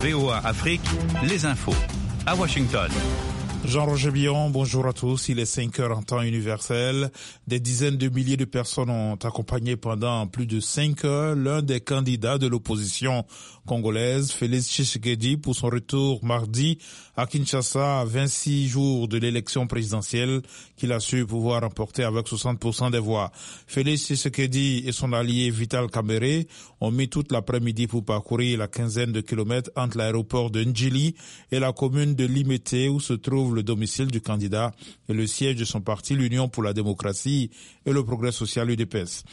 VOA Afrique, les infos. À Washington. Jean-Roger Billon, bonjour à tous. Il est 5 heures en temps universel. Des dizaines de milliers de personnes ont accompagné pendant plus de 5 heures l'un des candidats de l'opposition congolaise, Félix Tshisekedi, pour son retour mardi à Kinshasa à 26 jours de l'élection présidentielle qu'il a su pouvoir remporter avec 60% des voix. Félix Tshisekedi et son allié Vital Kamerhe ont mis toute l'après-midi pour parcourir la quinzaine de kilomètres entre l'aéroport de Ndjili et la commune de Limete où se trouve le domicile du candidat et le siège de son parti, l'Union pour la démocratie et le progrès social UDPS.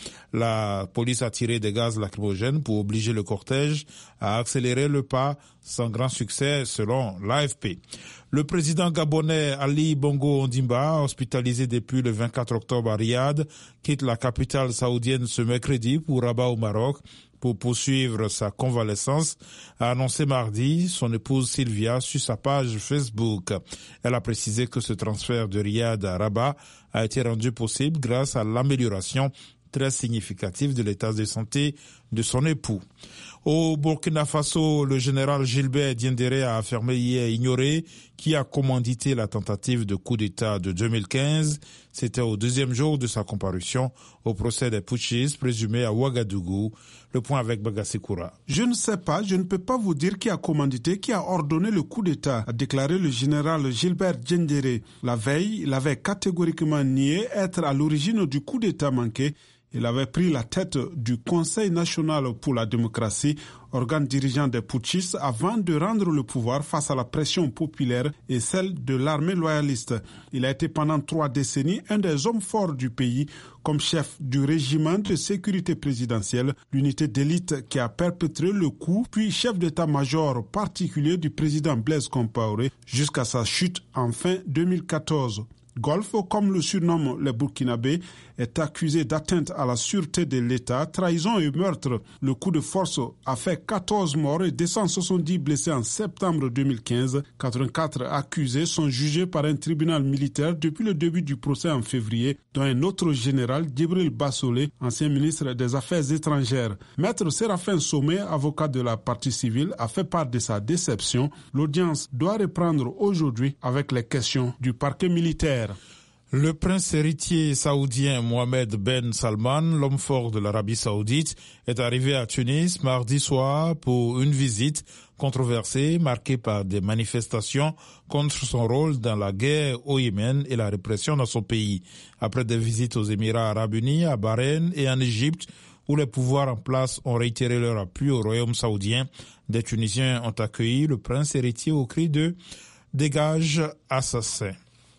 La police a tiré des gaz lacrymogènes pour obliger le cortège à accélérer le pas sans grand succès selon l'AFP. Le président gabonais Ali Bongo Ondimba, hospitalisé depuis le 24 octobre à Riyad, quitte la capitale saoudienne ce mercredi pour Rabat au Maroc pour poursuivre sa convalescence, a annoncé mardi son épouse Sylvia sur sa page Facebook. Elle a précisé que ce transfert de Riyad à Rabat a été rendu possible grâce à l'amélioration très significative de l'état de santé de son époux. Au Burkina Faso, le général Gilbert Diendéré a affirmé hier ignorer qui a commandité la tentative de coup d'État de 2015. C'était au deuxième jour de sa comparution au procès des putschistes présumés à Ouagadougou. Le point avec Bagassi Koura. Je ne sais pas, je ne peux pas vous dire qui a commandité, qui a ordonné le coup d'État, a déclaré le général Gilbert Diendéré. La veille, il avait catégoriquement nié être à l'origine du coup d'État manqué. Il avait pris la tête du Conseil national pour la démocratie, organe dirigeant des putschistes, avant de rendre le pouvoir face à la pression populaire et celle de l'armée loyaliste. Il a été pendant 3 décennies un des hommes forts du pays, comme chef du régiment de sécurité présidentielle, l'unité d'élite qui a perpétré le coup, puis chef d'état-major particulier du président Blaise Compaoré jusqu'à sa chute en fin 2014. Golf, comme le surnomment les Burkinabés, est accusé d'atteinte à la sûreté de l'État, trahison et meurtre. Le coup de force a fait 14 morts et 270 blessés en septembre 2015. 84 accusés sont jugés par un tribunal militaire depuis le début du procès en février, dont un autre général, Djibril Bassolé, ancien ministre des Affaires étrangères. Maître Séraphin Sommet, avocat de la partie civile, a fait part de sa déception. L'audience doit reprendre aujourd'hui avec les questions du parquet militaire. Le prince héritier saoudien Mohamed Ben Salman, l'homme fort de l'Arabie saoudite, est arrivé à Tunis mardi soir pour une visite controversée marquée par des manifestations contre son rôle dans la guerre au Yémen et la répression dans son pays. Après des visites aux Émirats arabes unis, à Bahreïn et en Égypte, où les pouvoirs en place ont réitéré leur appui au royaume saoudien, des Tunisiens ont accueilli le prince héritier au cri de « Dégage, assassin ».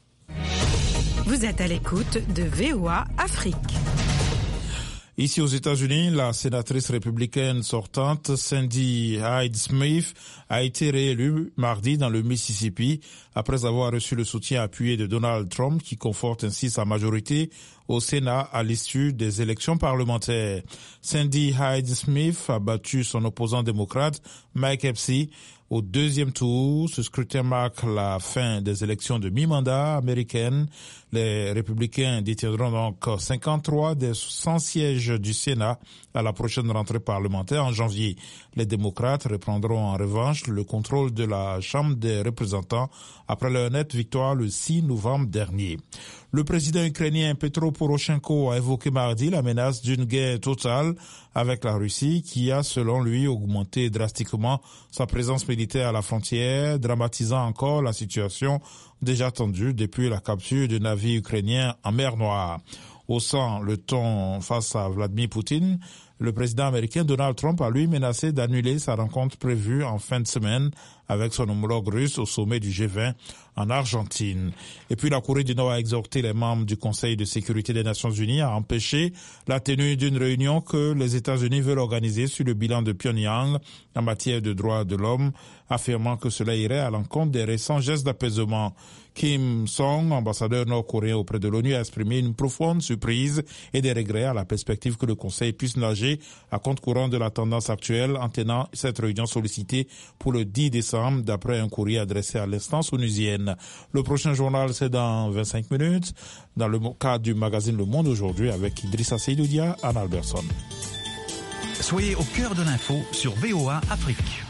Vous êtes à l'écoute de VOA Afrique. Ici aux États-Unis, la sénatrice républicaine sortante Cindy Hyde-Smith a été réélue mardi dans le Mississippi après avoir reçu le soutien appuyé de Donald Trump qui conforte ainsi sa majorité au Sénat à l'issue des élections parlementaires. Cindy Hyde-Smith a battu son opposant démocrate Mike Epps au deuxième tour. Ce scrutin marque la fin des élections de mi-mandat américaines. Les républicains détiendront donc 53 des 100 sièges du Sénat à la prochaine rentrée parlementaire en janvier. Les démocrates reprendront en revanche le contrôle de la Chambre des représentants après leur nette victoire le 6 novembre dernier. Le président ukrainien Petro Poroshenko a évoqué mardi la menace d'une guerre totale avec la Russie qui a, selon lui, augmenté drastiquement sa présence militaire à la frontière, dramatisant encore la situation déjà tendue depuis la capture de navires ukrainiens en mer Noire. Haussant le ton face à Vladimir Poutine, le président américain Donald Trump a lui menacé d'annuler sa rencontre prévue en fin de semaine avec son homologue russe au sommet du G20 en Argentine. Et puis la Corée du Nord a exhorté les membres du Conseil de sécurité des Nations Unies à empêcher la tenue d'une réunion que les États-Unis veulent organiser sur le bilan de Pyongyang en matière de droits de l'homme, affirmant que cela irait à l'encontre des récents gestes d'apaisement. Kim Song, ambassadeur nord-coréen auprès de l'ONU, a exprimé une profonde surprise et des regrets à la perspective que le Conseil puisse nager à contre-courant de la tendance actuelle en tenant cette réunion sollicitée pour le 10 décembre d'après un courrier adressé à l'instance onusienne. Le prochain journal, c'est dans 25 minutes, dans le cadre du magazine Le Monde aujourd'hui avec Idrissa Seydoudia, Anna Alberson. Soyez au cœur de l'info sur VOA Afrique.